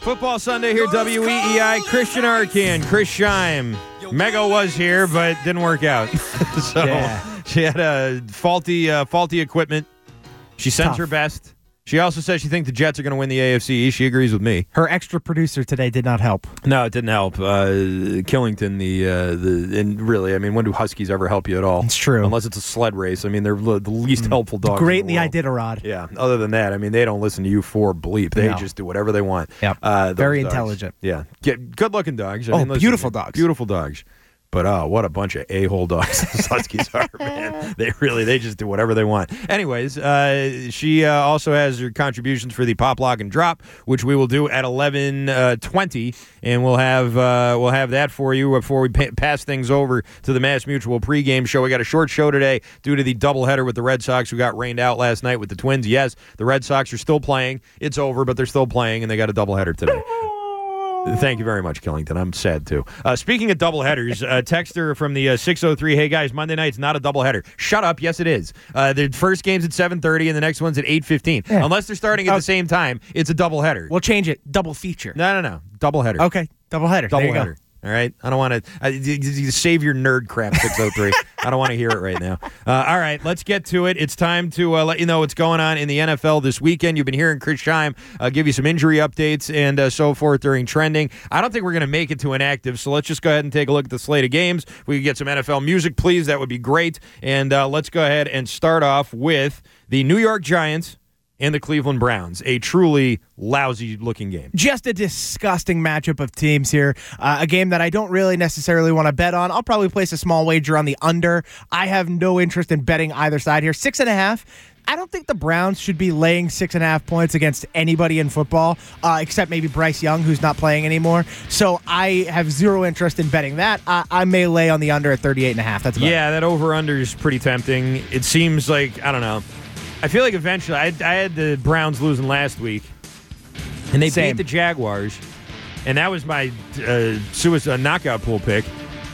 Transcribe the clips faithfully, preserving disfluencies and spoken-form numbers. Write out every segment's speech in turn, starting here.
Football Sunday here, W E E I. Christian Arcand, Chris Scheim. Mego was here, but didn't work out. so Yeah. she had a faulty, uh, faulty equipment. She sent Tough. her best. She also says she thinks the Jets are going to win the A F C East. She agrees with me. Her extra producer today did not help. No, it didn't help. Uh, Killington, the uh, the and really, I mean, when do Huskies ever help you at all? It's true. Unless it's a sled race. I mean, they're the least helpful dogs. Great in in the the world. Iditarod. Yeah. Other than that, I mean, they don't listen to you for bleep. They No. just do whatever they want. Yep. Uh, those Very dogs. intelligent. Yeah. Get good-looking dogs. I Oh, mean, listen, beautiful dogs. Beautiful dogs. But oh, what a bunch of a-hole dogs those Huskies are, man. They really, they just do whatever they want. Anyways, uh, she uh, also has her contributions for the Pop, Lock, and Drop, which we will do at eleven twenty, and we'll have uh, we'll have that for you before we pa- pass things over to the Mass Mutual pregame show. We got a short show today due to the doubleheader with the Red Sox who got rained out last night with the Twins. Yes, the Red Sox are still playing. It's over, but they're still playing, and they got a doubleheader today. Thank you very much, Killington. I'm sad, too. Uh, speaking of doubleheaders, uh, texter from the uh, six oh three, hey, guys, Monday night's not a doubleheader. Shut up. Yes, it is. Uh, the first game's at seven thirty, and the next one's at eight fifteen. Yeah. Unless they're starting at Oh. the same time, it's a doubleheader. We'll change it. Double feature. No, no, no. Doubleheader. Okay. Double header. There you go. Doubleheader. All right? I don't want to uh, you- you save your nerd crap, six oh three. I don't want to hear it right now. Uh, all right, let's get to it. It's time to uh, let you know what's going on in the N F L this weekend. You've been hearing Chris Scheim uh, give you some injury updates and uh, so forth during trending. I don't think we're going to make it to inactive, so let's just go ahead and take a look at the slate of games. If we could get some N F L music, please, that would be great. And uh, let's go ahead and start off with the New York Giants and the Cleveland Browns, a truly lousy-looking game. Just a disgusting matchup of teams here. Uh, a game that I don't really necessarily want to bet on. I'll probably place a small wager on the under. I have no interest in betting either side here. Six and a half. I don't think the Browns should be laying six and a half points against anybody in football, uh, except maybe Bryce Young, who's not playing anymore. So I have zero interest in betting that. I, I may lay on the under at thirty-eight and a half. That's about Yeah, that over-under is pretty tempting. It seems like, I don't know. I feel like eventually, I, I had the Browns losing last week, and they Same. beat the Jaguars, and that was my uh, suicide knockout pool pick.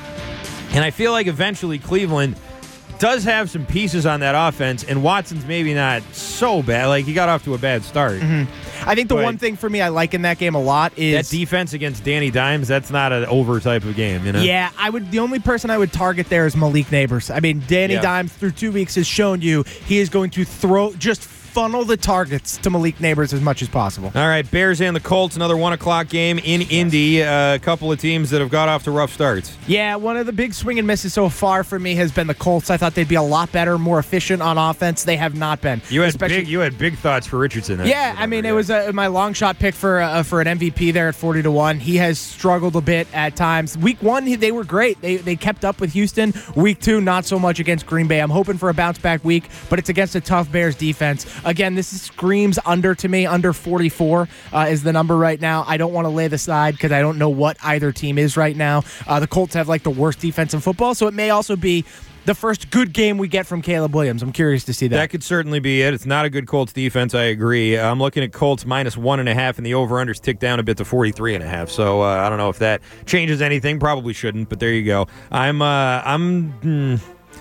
And I feel like eventually Cleveland does have some pieces on that offense, and Watson's maybe not so bad. Like, he got off to a bad start. Mm-hmm. I think the But- one thing for me I like in that game a lot That is defense against Danny Dimes, that's not an over type of game, you know? Yeah, I would. The only person I would target there is Malik Neighbors. I mean, Danny Yeah. Dimes through two weeks has shown you he is going to throw, just funnel the targets to Malik Neighbors as much as possible. All right, Bears and the Colts, another one o'clock game in Indy. Uh, a couple of teams that have got off to rough starts. Yeah, one of the big swing and misses so far for me has been the Colts. I thought they'd be a lot better, more efficient on offense. They have not been. You had Especially- big, you had big thoughts for Richardson. Yeah, I mean, it was a, my long shot pick for uh, for an M V P there at forty to one. He has struggled a bit at times. Week one, he, they were great. They they kept up with Houston. Week two, not so much against Green Bay. I'm hoping for a bounce back week, but it's against a tough Bears defense. Again, this is screams under to me. Under forty-four uh, is the number right now. I don't want to lay the side because I don't know what either team is right now. Uh, the Colts have like the worst defense in football, so it may also be the first good game we get from Caleb Williams. I'm curious to see that. That could certainly be it. It's not a good Colts defense, I agree. Uh, I'm looking at Colts minus one and a half, and the over-unders tick down a bit to forty-three and a half. So uh, I don't know if that changes anything. Probably shouldn't, but there you go. I'm, uh, I'm, hmm,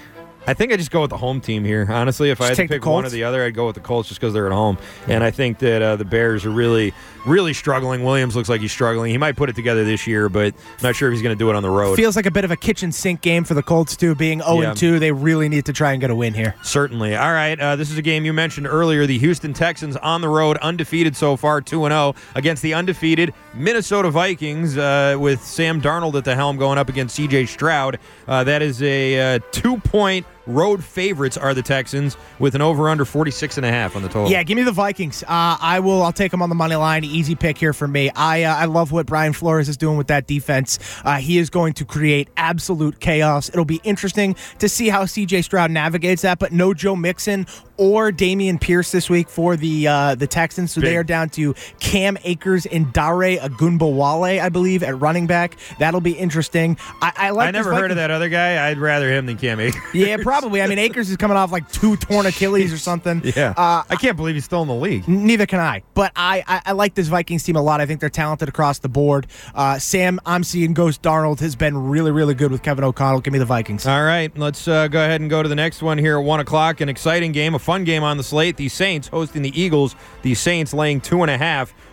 I think I just go with the home team here. Honestly, if I Just had to take the pick one or Colts? the other, I'd go with the Colts just because they're at home. And I think that uh, the Bears are really, really struggling. Williams looks like he's struggling. He might put it together this year, but I'm not sure if he's going to do it on the road. Feels like a bit of a kitchen sink game for the Colts, too. Being oh Yeah. and two, they really need to try and get a win here. Certainly. All right, uh, this is a game you mentioned earlier. The Houston Texans on the road, undefeated so far, two and oh, against the undefeated Minnesota Vikings uh, with Sam Darnold at the helm going up against C J Stroud. Uh, that is a uh, two-point road favorites are the Texans with an over-under forty-six and a half on the total. Yeah, give me the Vikings. Uh, I will. I'll take them on the money line. Easy pick here for me. I uh, I love what Brian Flores is doing with that defense. Uh, he is going to create absolute chaos. It'll be interesting to see how C J Stroud navigates that. But no Joe Mixon or Damian Pierce this week for the uh, the Texans. So Big. they are down to Cam Akers and Dare Agunbowale, I believe, at running back. That'll be interesting. I, I like. I never this heard of Vikings- that other guy. I'd rather him than Cam Akers. Yeah, probably. I mean, Akers is coming off like two torn Achilles or something. Yeah. Uh, I can't believe he's still in the league. Neither can I. But I, I, I like this Vikings team a lot. I think they're talented across the board. Uh, Sam, I'm seeing Ghost Darnold has been really, really good with Kevin O'Connell. Give me the Vikings. All right, let's uh, go ahead and go to the next one here at one o'clock. An exciting game, a fun game on the slate. The Saints hosting the Eagles. The Saints laying two and a half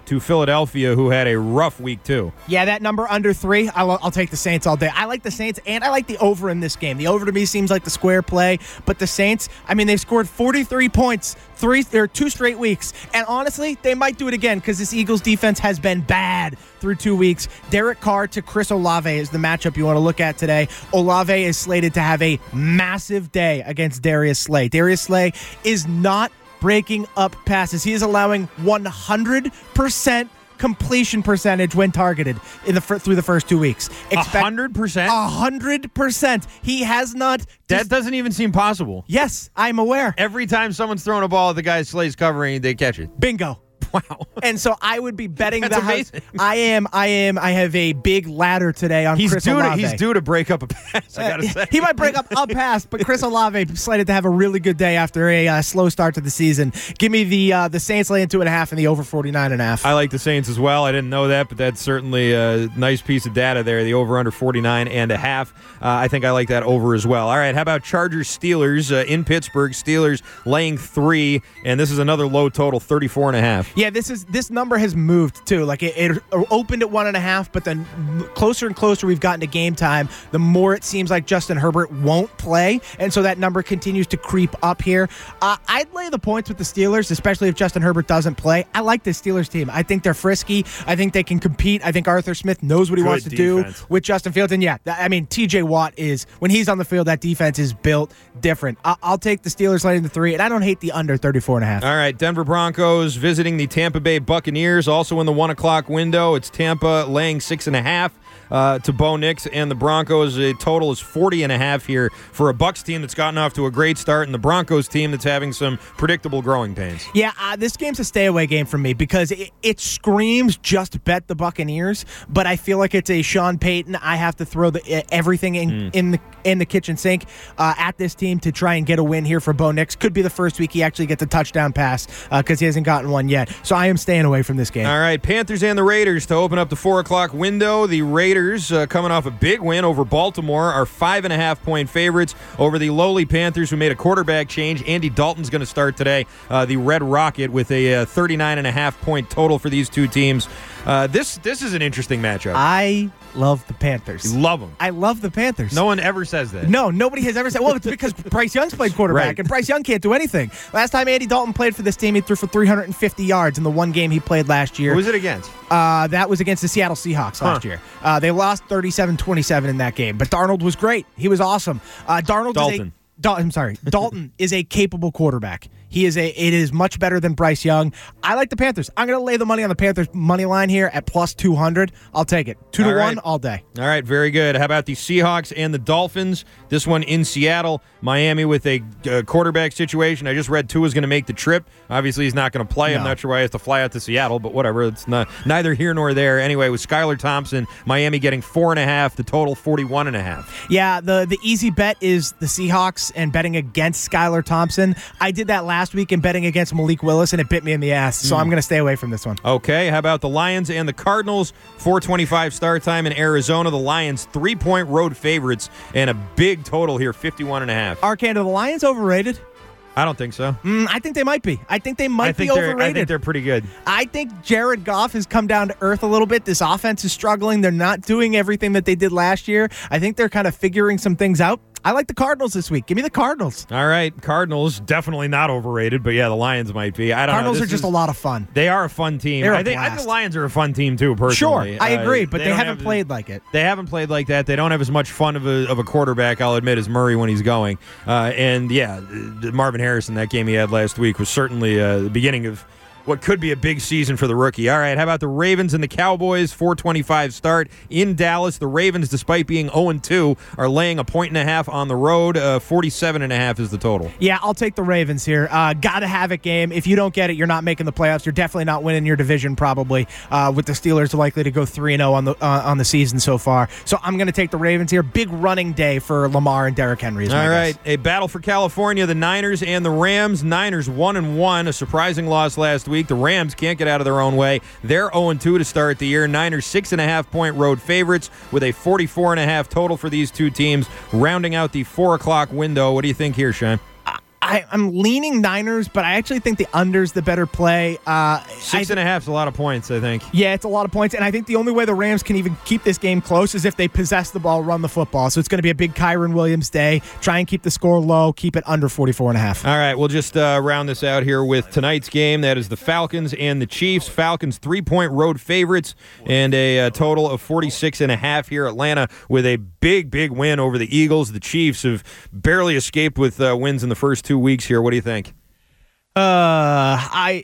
to Philadelphia, who had a rough week two. Yeah, that number under three, I'll, I'll take the Saints all day. I like the Saints, and I like the over in this game. The over to me seems like the square play, but the Saints, I mean, they've scored forty-three points three or two straight weeks, and honestly, they might do it again because this Eagles defense has been bad through two weeks. Derek Carr to Chris Olave is the matchup you want to look at today. Olave is slated to have a massive day against Darius Slay. Darius Slay is not breaking up passes. He is allowing one hundred percent completion percentage when targeted in the through the first two weeks. Expect one hundred percent? one hundred percent. He has not... That dis- doesn't even seem possible. Yes, I'm aware. Every time someone's throwing a ball at the guy Slay's covering, they catch it. Bingo. Wow. And so I would be betting That's the amazing. house. I am, I am, I have a big ladder today on He's Chris due to, Olave. he's due to break up a pass, I gotta Uh, say. He might break up a pass, but Chris Olave slated to have a really good day after a uh, slow start to the season. Give me the uh, the Saints laying two and a half and the over forty-nine and a half. I like the Saints as well. I didn't know that, but that's certainly a nice piece of data there. The over under forty-nine and a half. Uh, I think I like that over as well. All right, how about Chargers Steelers uh, in Pittsburgh? Steelers laying three, and this is another low total, thirty-four and a half. Yeah, this is this number has moved too. Like it, it opened at one and a half, but then closer and closer we've gotten to game time, the more it seems like Justin Herbert won't play, and so that number continues to creep up here. Uh, I'd lay the points with the Steelers, especially if Justin Herbert doesn't play. I like this Steelers team. I think they're frisky. I think they can compete. I think Arthur Smith knows what he Good wants to defense. do with Justin Fields. And yeah, I mean T J Watt is when he's on the field, that defense is built different. I- I'll take the Steelers laying the three, and I don't hate the under thirty-four and a half. All right, Denver Broncos visiting the Tampa Bay Buccaneers, also in the one o'clock window. It's Tampa laying six and a half uh, to Bo Nix and the Broncos. The total is forty and a half here for a Bucs team that's gotten off to a great start and the Broncos team that's having some predictable growing pains. Yeah, uh, this game's a stay away game for me because it, it screams just bet the Buccaneers, but I feel like it's a Sean Payton. I have to throw the everything in Mm. in the in the kitchen sink uh, at this team to try and get a win here for Bo Nix. Could be the first week he actually gets a touchdown pass because uh, he hasn't gotten one yet. So I am staying away from this game. All right, Panthers and the Raiders to open up the four o'clock window. The Raiders, uh, coming off a big win over Baltimore, are five and a half point favorites over the lowly Panthers, who made a quarterback change. Andy Dalton's going to start today. Uh, the Red Rocket with a uh, thirty-nine and a half point total for these two teams. Uh, this this is an interesting matchup. I love the Panthers. You love them. I love the Panthers. No one ever says that. No, nobody has ever said. Well, it's because Bryce Young's played quarterback, Right. and Bryce Young can't do anything. Last time Andy Dalton played for this team, he threw for three hundred fifty yards in the one game he played last year. Who was it against? Uh, that was against the Seattle Seahawks last Huh. year. Uh, they lost thirty-seven twenty-seven in that game, but Darnold was great. He was awesome. Uh, Darnold Dalton. is a Dal- I'm sorry. Dalton is a capable quarterback. He is a. It is much better than Bryce Young. I like the Panthers. I'm going to lay the money on the Panthers money line here at plus two hundred. I'll take it. Two All to right. one all day. All right, very good. How about the Seahawks and the Dolphins? This one in Seattle. Miami with a uh, quarterback situation. I just read Tua's going to make the trip. Obviously, he's not going to play. I'm No. not sure why he has to fly out to Seattle, but whatever. It's not neither here nor there. Anyway, with Skylar Thompson, Miami getting four and a half. The total forty-one and a half. Yeah, the the easy bet is the Seahawks and betting against Skylar Thompson. I did that last week in betting against Malik Willis, and it bit me in the ass. So I'm going to stay away from this one. Okay, how about the Lions and the Cardinals? four twenty-five start time in Arizona. The Lions three-point road favorites and a big total here, fifty-one and a half. Arcand, are the Lions overrated? I don't think so. Mm, I think they might be. I think they might I think be they're overrated. I think they're pretty good. I think Jared Goff has come down to earth a little bit. This offense is struggling. They're not doing everything that they did last year. I think they're kind of figuring some things out. I like the Cardinals this week. Give me the Cardinals. All right, Cardinals definitely not overrated, but yeah, the Lions might be. I don't Cardinals know. are This just is- a lot of fun. They are a fun team. They're a I think, I think blast. the Lions are a fun team too. Personally, Sure, I Uh, agree, but they, don't haven't have- played like it. They haven't played like that. They don't have as much fun of a of a quarterback, I'll admit, as Murray when he's going. Uh, and yeah, uh, Marvin Harrison, that game he had last week was certainly uh, the beginning of what could be a big season for the rookie. All right, how about the Ravens and the Cowboys? four twenty-five start in Dallas. The Ravens, despite being oh and two, are laying a point and a half on the road. Uh, forty-seven and a half is the total. Yeah, I'll take the Ravens here. Uh, gotta have it game. If you don't get it, you're not making the playoffs. You're definitely not winning your division, probably. Uh, with the Steelers likely to go three and oh on the uh, on the season so far. So I'm going to take the Ravens here. Big running day for Lamar and Derrick Henry. Is my All right, guess. a battle for California. The Niners and the Rams. Niners one and one, a surprising loss last week. The Rams can't get out of their own way. They're oh and two to start the year. Niners six and a half point road favorites with a forty-four and a half total for these two teams, rounding out the four o'clock window. What do you think here, Sean? I, I'm leaning Niners, but I actually think the under's the better play. Uh, Six I, and a half's a lot of points, I think. Yeah, it's a lot of points, and I think the only way the Rams can even keep this game close is if they possess the ball, run the football. So it's going to be a big Kyren Williams day. Try and keep the score low, keep it under forty-four and a half. All right, we'll just uh, round this out here with tonight's game. That is the Falcons and the Chiefs. Falcons three-point road favorites and a, a total of forty-six and a half here. Atlanta with a big, big win over the Eagles. The Chiefs have barely escaped with uh, wins in the first two weeks here. What do you think? Uh, I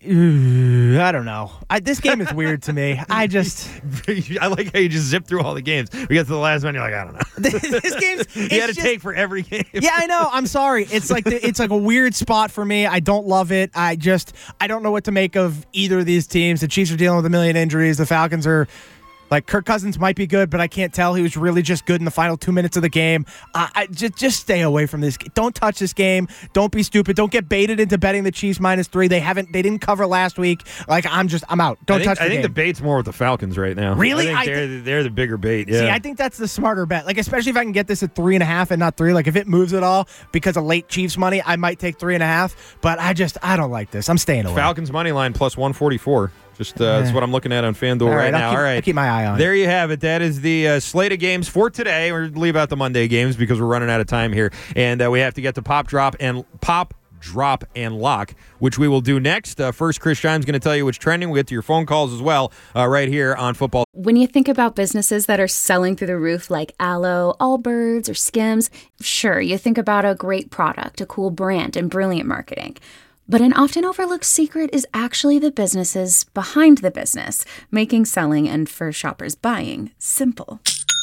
uh, I don't know. I, this game is weird to me. I just I like how you just zip through all the games. We get to the last one, you're like, I don't know. this game's you had to just, take for every game. Yeah, I know. I'm sorry. It's like the, it's like a weird spot for me. I don't love it. I just I don't know what to make of either of these teams. The Chiefs are dealing with a million injuries. The Falcons are. Like, Kirk Cousins might be good, but I can't tell. He was really just good in the final two minutes of the game. Uh, I just just stay away from this. Don't touch this game. Don't be stupid. Don't get baited into betting the Chiefs minus three. They haven't. They didn't cover last week. Like, I'm just. I'm out. Don't I think, touch the I think game. the bait's more with the Falcons right now. Really? I think I they're, th- they're the bigger bait. Yeah. See, I think that's the smarter bet. Like, especially if I can get this at three and a half and not three. Like, if it moves at all because of late Chiefs money, I might take three and a half. But I just. I don't like this. I'm staying away. Falcons money line plus one forty-four. Just uh, that's what I'm looking at on FanDuel All right, right I'll now. keep, All right, I'll keep my eye on there it. you have it. That is the uh, slate of games for today. We're leave out the Monday games because we're running out of time here, and uh, we have to get to pop drop and pop drop and lock, which we will do next. Uh, first, Chris Shine's going to tell you what's trending. We'll get to your phone calls as well, uh, right here on Football. When you think about businesses that are selling through the roof like Aloe, Allbirds, or Skims, sure, you think about a great product, a cool brand, and brilliant marketing. But an often overlooked secret is actually the businesses behind the business, making selling and for shoppers buying simple.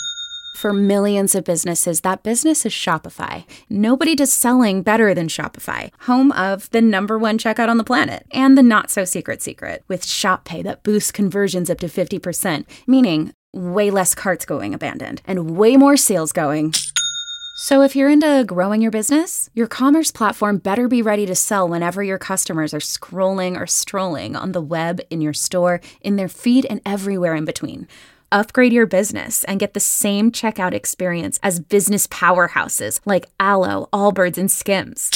For millions of businesses, that business is Shopify. Nobody does selling better than Shopify, home of the number one checkout on the planet, and the not-so-secret secret, with Shop Pay that boosts conversions up to fifty percent, meaning way less carts going abandoned, and way more sales going. So if you're into growing your business, your commerce platform better be ready to sell whenever your customers are scrolling or strolling on the web, in your store, in their feed, and everywhere in between. Upgrade your business and get the same checkout experience as business powerhouses like Aloe, Allbirds, and Skims.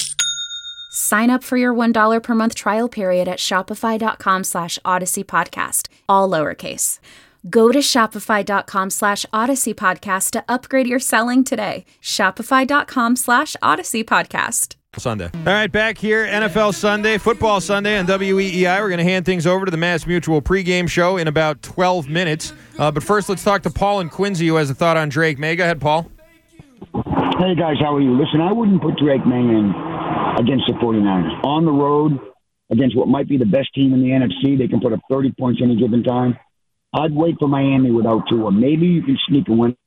Sign up for your one dollar per month trial period at shopify.com slash Odyssey Podcast, all lowercase. Go to shopify.com slash Odyssey Podcast to upgrade your selling today. Shopify.com slash Odyssey Podcast. Sunday. All right, back here, N F L Sunday, Football Sunday on W E E I. We're going to hand things over to the Mass Mutual pregame show in about twelve minutes. Uh, but first, let's talk to Paul and Quincy, who has a thought on Drake May. Go ahead, Paul. Hey, guys, how are you? Listen, I wouldn't put Drake May in against the 49ers. On the road, against what might be the best team in the N F C, they can put up thirty points any given time. I'd wait for Miami without Tua. Maybe you can sneak a win.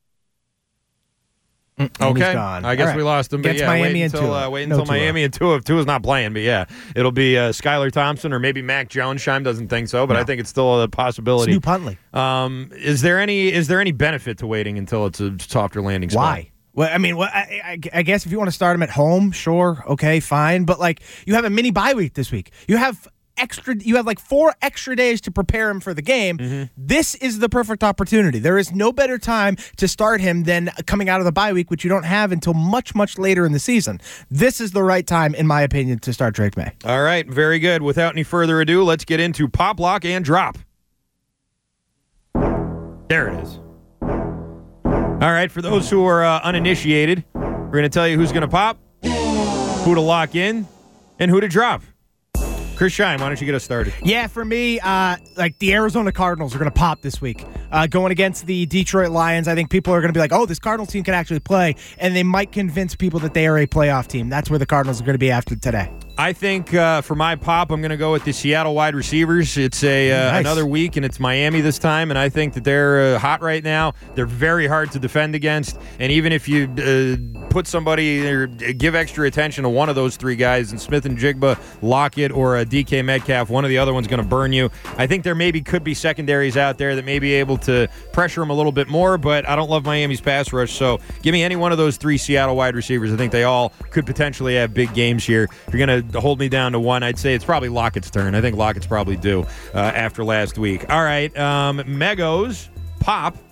Okay, gone. I guess right. we lost him. But Against yeah, Miami wait and until, Tua. uh, wait No until Tua. Miami and Tua. If Tua's not playing, but yeah, it'll be uh, Skylar Thompson or maybe Mac Jones. Shime doesn't think so, but No. I think it's still a possibility. It's New Puntley. Um, is there any is there any benefit to waiting until it's a softer landing spot? Why? Well, I mean, well, I, I, I guess if you want to start him at home, sure, okay, fine. But like, you have a mini bye week this week. You have extra. You have like four extra days to prepare him for the game. Mm-hmm. This is the perfect opportunity. There is no better time to start him than coming out of the bye week, which you don't have until much, much later in the season. This is the right time, in my opinion, to start Drake May. All right, very good. Without any further ado, let's get into Pop, Lock, and Drop. There it is. All right, for those who are uh, uninitiated, we're going to tell you who's going to pop, who to lock in, and who to drop. Chris Shine, why don't you get us started? Yeah, for me, uh, like the Arizona Cardinals are going to pop this week. Uh, going against the Detroit Lions, I think people are going to be like, oh, this Cardinals team can actually play, and they might convince people that they are a playoff team. That's where the Cardinals are going to be after today. I think uh, for my pop, I'm going to go with the Seattle wide receivers. It's a uh, Nice. another week, and it's Miami this time, and I think that they're uh, hot right now. They're very hard to defend against, and even if you uh, put somebody or give extra attention to one of those three guys, and Smith and Jigba, Lockett, or uh, D K Metcalf, one of the other one's going to burn you. I think there maybe could be secondaries out there that may be able to pressure them a little bit more, but I don't love Miami's pass rush, so give me any one of those three Seattle wide receivers. I think they all could potentially have big games here. If you're going to to hold me down to one, I'd say it's probably Lockett's turn. I think Lockett's probably due uh, after last week. All right, um, Megos, Pop.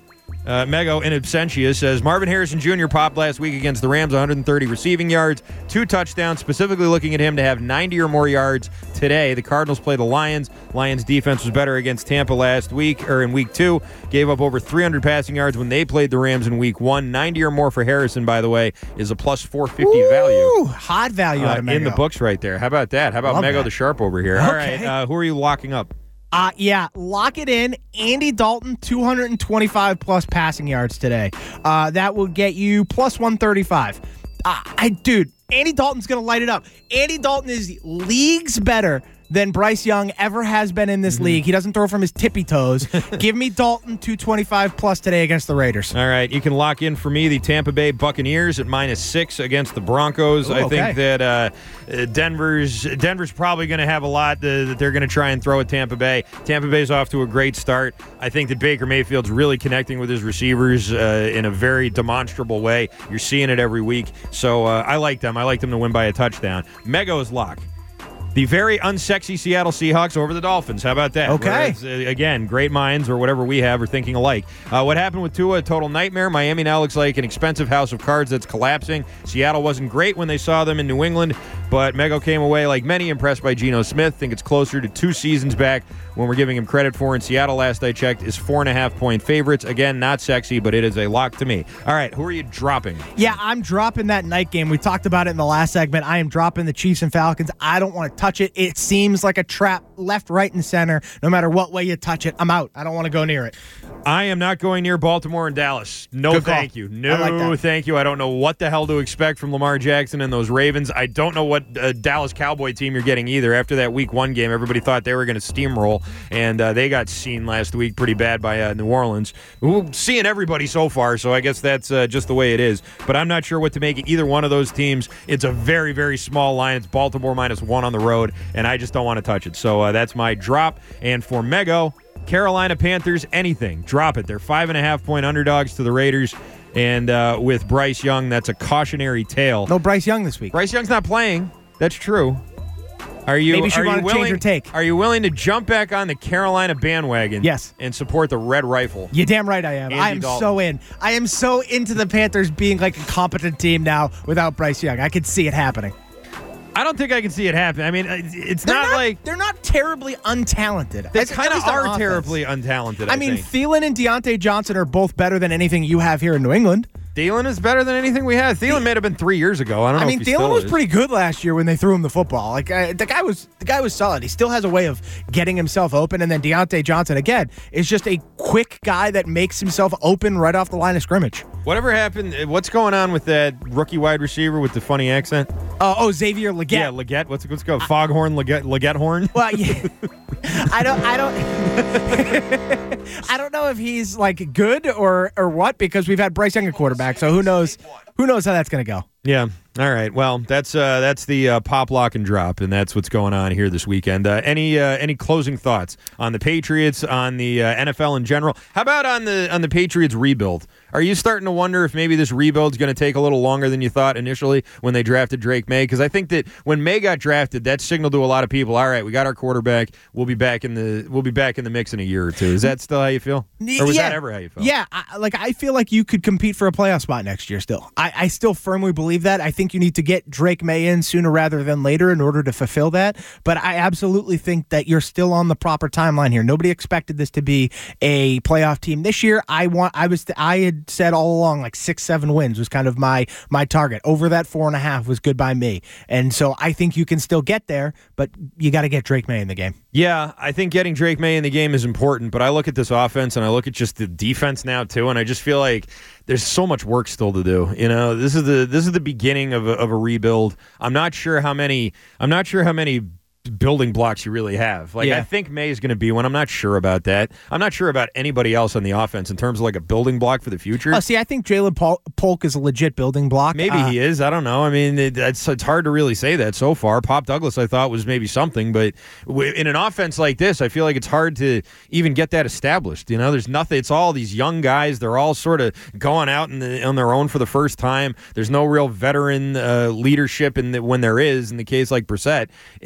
Uh, Mego in absentia says Marvin Harrison Junior popped last week against the Rams, one hundred thirty receiving yards, two touchdowns, specifically looking at him to have ninety or more yards today. The Cardinals play the Lions. Lions defense was better against Tampa last week, or in week two, gave up over three hundred passing yards when they played the Rams in week one. ninety or more for Harrison, by the way, is a plus four fifty Ooh, value. Hot value Uh, out of Mego. in the books right there. How about that? How about Love Mego that. the Sharp over here? All right, Okay. uh, who are you locking up? Uh, yeah, lock it in. Andy Dalton, two hundred twenty-five plus passing yards today. Uh, that will get you plus one thirty-five. Uh, I, dude, Andy Dalton's going to light it up. Andy Dalton is leagues better than Bryce Young ever has been in this mm-hmm. league. He doesn't throw from his tippy toes. Give me Dalton two twenty-five plus today against the Raiders. All right, you can lock in for me the Tampa Bay Buccaneers at minus six against the Broncos. Ooh, I okay. think that uh, Denver's Denver's probably going to have a lot that, that they're going to try and throw at Tampa Bay. Tampa Bay's off to a great start. I think that Baker Mayfield's really connecting with his receivers uh, in a very demonstrable way. You're seeing it every week. So uh, I like them. I like them to win by a touchdown. Mego's lock. The very unsexy Seattle Seahawks over the Dolphins. How about that? Okay. Whereas, uh, again, great minds or whatever we have are thinking alike. Uh, what happened with Tua? A total nightmare. Miami now looks like an expensive house of cards that's collapsing. Seattle wasn't great when they saw them in New England, but Mego came away, like many, impressed by Geno Smith. Think it's closer to two seasons back when we're giving him credit for. In Seattle, last I checked, is four and a half point favorites. Again, not sexy, but it is a lock to me. All right, who are you dropping? Yeah, I'm dropping that night game. We talked about it in the last segment. I am dropping the Chiefs and Falcons. I don't want to touch it. It seems like a trap left, right, and center. No matter what way you touch it, I'm out. I don't want to go near it. I am not going near Baltimore and Dallas. No, Good call. thank you. No, I like that. thank you. I don't know what the hell to expect from Lamar Jackson and those Ravens. I don't know what uh, Dallas Cowboy team you're getting either. After that week one game, everybody thought they were going to steamroll, and uh, they got seen last week pretty bad by uh, New Orleans. We're seeing everybody so far, so I guess that's uh, just the way it is. But I'm not sure what to make of either one of those teams. It's a very, very small line. It's Baltimore minus one on the road, and I just don't want to touch it. So uh, that's my drop. And for Mego, Carolina Panthers, anything. Drop it. They're five and a half point underdogs to the Raiders. And uh, with Bryce Young, that's a cautionary tale. No Bryce Young this week. Bryce Young's not playing. That's true. Are you, Maybe she are wanted you to willing, change her take. Are you willing to jump back on the Carolina bandwagon? Yes. And support the Red Rifle? You're damn right I am. Andy I am Dalton. so in. I am so into the Panthers being like a competent team now without Bryce Young. I could see it happening. I don't think I can see it happen. I mean, it's They're not, not like they're not terribly untalented. they At- at kind of least on are offense. terribly untalented. I, I mean, think. Thielen and Deontay Johnson are both better than anything you have here in New England. Thielen is better than anything we had. Thielen may have been three years ago. I don't know. I mean, if he Thielen still was is. pretty good last year when they threw him the football. Like uh, the guy was, the guy was solid. He still has a way of getting himself open. And then Deontay Johnson again is just a quick guy that makes himself open right off the line of scrimmage. Whatever happened? What's going on with that rookie wide receiver with the funny accent? Uh, oh, Xavier Legette. Yeah, Leggett. What's what's go? Foghorn Leggett. Leggett horn. Well, yeah. I don't, I don't, I don't know if he's like good or or what because we've had Bryce Young at quarterback. So who knows? Who knows how that's going to go? Yeah. All right. Well, that's uh, that's the uh, pop, lock, and drop, and that's what's going on here this weekend. Uh, any uh, any closing thoughts on the Patriots, on the uh, N F L in general? How about on the on the Patriots rebuild? Are you starting to wonder if maybe this rebuild's going to take a little longer than you thought initially when they drafted Drake May? Because I think that when May got drafted, that signaled to a lot of people, all right, we got our quarterback. We'll be back in the we'll be back in the mix in a year or two. Is that still how you feel? Or was yeah. that ever how you felt? Yeah, I, like I feel like you could compete for a playoff spot next year still. I, I still firmly believe that. I think you need to get Drake May in sooner rather than later in order to fulfill that. But I absolutely think that you're still on the proper timeline here. Nobody expected this to be a playoff team this year. I want. I was. I had said all along like six, seven wins was kind of my my target. Over that four and a half was good by me. And so I think you can still get there, but you got to get Drake May in the game. Yeah, I think getting Drake May in the game is important, but I look at this offense and I look at just the defense now too, and I just feel like there's so much work still to do. You know, this is the this is the beginning of a, of a rebuild. I'm not sure how many. I'm not sure how many building blocks you really have. Like, yeah. I think May is going to be one. I'm not sure about that. I'm not sure about anybody else on the offense in terms of like a building block for the future. Oh, see, I think Jalen Pol- Polk is a legit building block. Maybe uh, he is. I don't know. I mean, it, it's, it's hard to really say that so far. Pop Douglas, I thought, was maybe something, but w- in an offense like this, I feel like it's hard to even get that established. You know, there's nothing. It's all these young guys. They're all sort of going out in the, on their own for the first time. There's no real veteran uh, leadership in the, when there is. In the case like Brissett, it's someone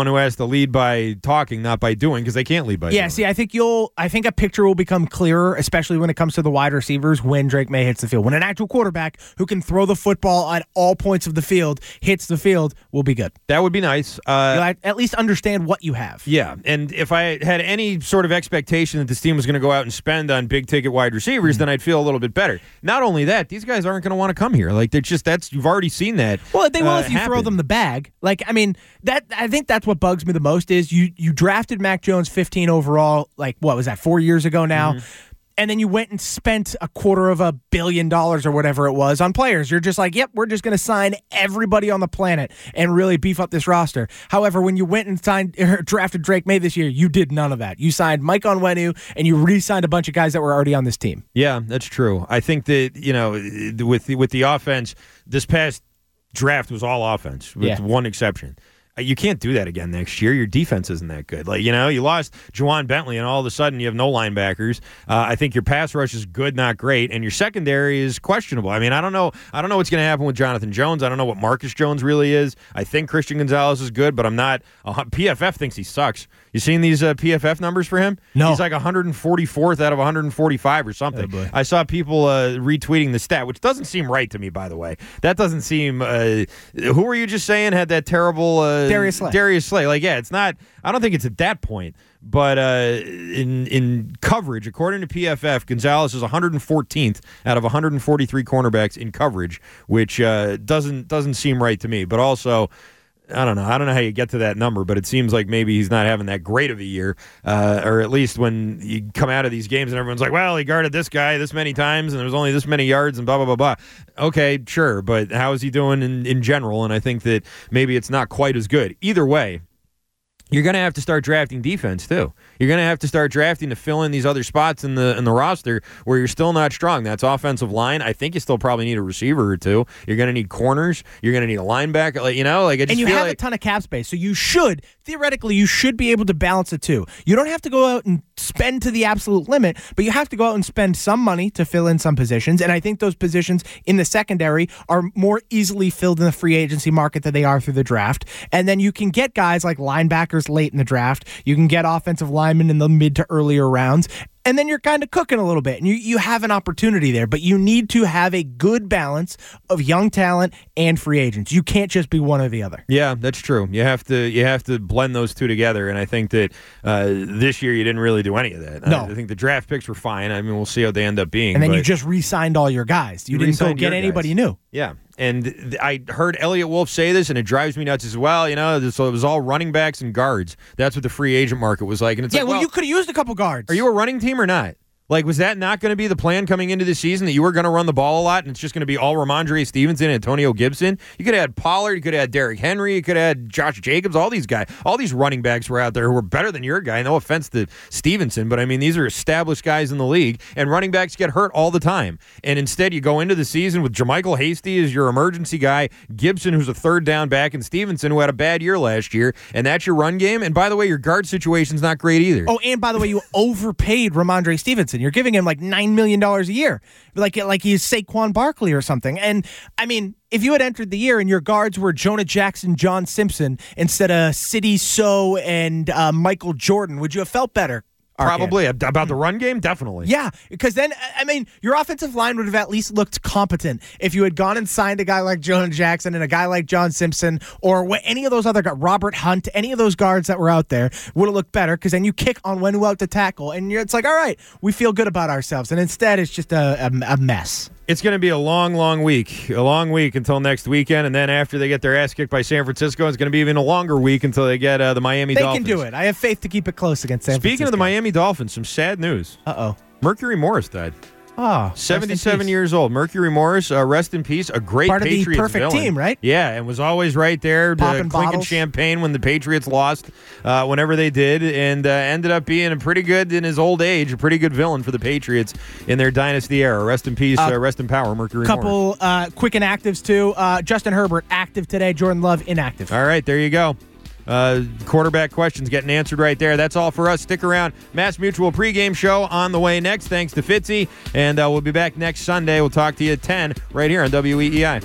who has to lead by talking, not by doing, because they can't lead by yeah, doing. see, I think you'll. I think a picture will become clearer, especially when it comes to the wide receivers, when Drake May hits the field. When an actual quarterback who can throw the football at all points of the field hits the field, will be good. That would be nice. Uh, You'll at least understand what you have. Yeah, and if I had any sort of expectation that this team was going to go out and spend on big-ticket wide receivers, mm-hmm. then I'd feel a little bit better. Not only that, these guys aren't going to want to come here. Like, they're just, that's, you've already seen that. Well, they will uh, if you happen. throw them the bag. Like, I mean, that I think that's what bugs me the most is you you drafted Mac Jones fifteen overall, like, what was that, four years ago now? Mm-hmm. And then you went and spent a quarter of a billion dollars or whatever it was on players. You're just like, yep, we're just going to sign everybody on the planet and really beef up this roster. However, when you went and signed, er, drafted Drake May this year, you did none of that. You signed Mike Onwenu and you re-signed a bunch of guys that were already on this team. Yeah, that's true. I think that, you know, with the, with the offense, this past draft was all offense with yeah. one exception. You can't do that again next year. Your defense isn't that good. Like, you know, you lost Juwan Bentley, and all of a sudden you have no linebackers. Uh, I think your pass rush is good, not great, and your secondary is questionable. I mean, I don't know. I don't know what's going to happen with Jonathan Jones. I don't know what Marcus Jones really is. I think Christian Gonzalez is good, but I'm not. Uh, P F F thinks he sucks. You seen these uh, P F F numbers for him? No. He's like one hundred forty-fourth out of one hundred forty-five or something. Oh, I saw people uh, retweeting the stat, which doesn't seem right to me, by the way. That doesn't seem. Uh, who were you just saying had that terrible uh, Darius Slay? Darius Slay. Like, yeah, it's not. I don't think it's at that point. But uh, in in coverage, according to P F F, Gonzalez is one hundred fourteenth out of one hundred forty-three cornerbacks in coverage, which uh, doesn't doesn't seem right to me. But also, I don't know. I don't know how you get to that number, but it seems like maybe he's not having that great of a year, uh, or at least when you come out of these games and everyone's like, well, he guarded this guy this many times and there was only this many yards and blah, blah, blah, blah. Okay, sure, but how is he doing in, in general? And I think that maybe it's not quite as good. Either way, you're going to have to start drafting defense, too. You're going to have to start drafting to fill in these other spots in the in the roster where you're still not strong. That's offensive line. I think you still probably need a receiver or two. You're going to need corners. You're going to need a linebacker. Like, you know, like I just and you feel have like, a ton of cap space, so you should theoretically you should be able to balance it too. You don't have to go out and spend to the absolute limit, but you have to go out and spend some money to fill in some positions. And I think those positions in the secondary are more easily filled in the free agency market than they are through the draft. And then you can get guys like linebackers late in the draft. You can get offensive linemen in the mid to earlier rounds. And then you're kind of cooking a little bit, and you, you have an opportunity there. But you need to have a good balance of young talent and free agents. You can't just be one or the other. Yeah, that's true. You have to you have to blend those two together, and I think that uh, this year you didn't really do any of that. No. I, I think the draft picks were fine. I mean, we'll see how they end up being. And then but you just re-signed all your guys. You, You didn't go re-signed get your anybody guys. new. Yeah, and th- I heard Elliot Wolf say this, and it drives me nuts as well. You know, this, so it was all running backs and guards. That's what the free agent market was like. And it's Yeah, like, well, well, you could have used a couple guards. are you a running team or not? Like, was that not going to be the plan coming into the season, that you were going to run the ball a lot and it's just going to be all Ramondre Stevenson and Antonio Gibson? You could have had Pollard, you could have had Derrick Henry, you could have had Josh Jacobs, all these guys. All these running backs were out there who were better than your guy. No offense to Stevenson, but I mean, these are established guys in the league, and running backs get hurt all the time. And instead, you go into the season with JaMychal Hasty as your emergency guy, Gibson, who's a third down back, and Stevenson, who had a bad year last year, and that's your run game. And by the way, your guard situation's not great either. Oh, and by the way, you overpaid Ramondre Stevenson. You're giving him like nine million dollars a year, like like he's Saquon Barkley or something. And I mean, if you had entered the year and your guards were Jonah Jackson, John Simpson instead of Sidney So and uh, Michael Jordan, would you have felt better? Probably. About the run game? Definitely. Yeah, because then, I mean, your offensive line would have at least looked competent if you had gone and signed a guy like Jonah Jackson and a guy like John Simpson or what, any of those other guys, Robert Hunt, any of those guards that were out there would have looked better, because then you kick Onwenu out to tackle, and you're, it's like, all right, we feel good about ourselves. And instead, it's just a, a, a mess. It's going to be a long, long week. A long week until next weekend, and then after they get their ass kicked by San Francisco, it's going to be even a longer week until they get uh, the Miami they Dolphins. They can do it. I have faith to keep it close against San Speaking Francisco. of the Miami Dolphins, some sad news. Uh-oh. Mercury Morris died. Oh, seventy-seven years old. Mercury Morris, uh, rest in peace. A great Part of Patriots the perfect villain. team, right? Yeah, and was always right there, uh, Popping clinking bottles. champagne when the Patriots lost, uh, whenever they did, and uh, ended up being a pretty good, in his old age, a pretty good villain for the Patriots in their dynasty era. Rest in peace, uh, uh, rest in power, Mercury Morris. Couple uh, quick inactives, too. Uh, Justin Herbert, active today. Jordan Love, inactive. All right, there you go. Uh, quarterback questions getting answered right there. That's all for us. Stick around. Mass Mutual pregame show on the way next. Thanks to Fitzy. And uh, we'll be back next Sunday. We'll talk to you at ten right here on W E E I.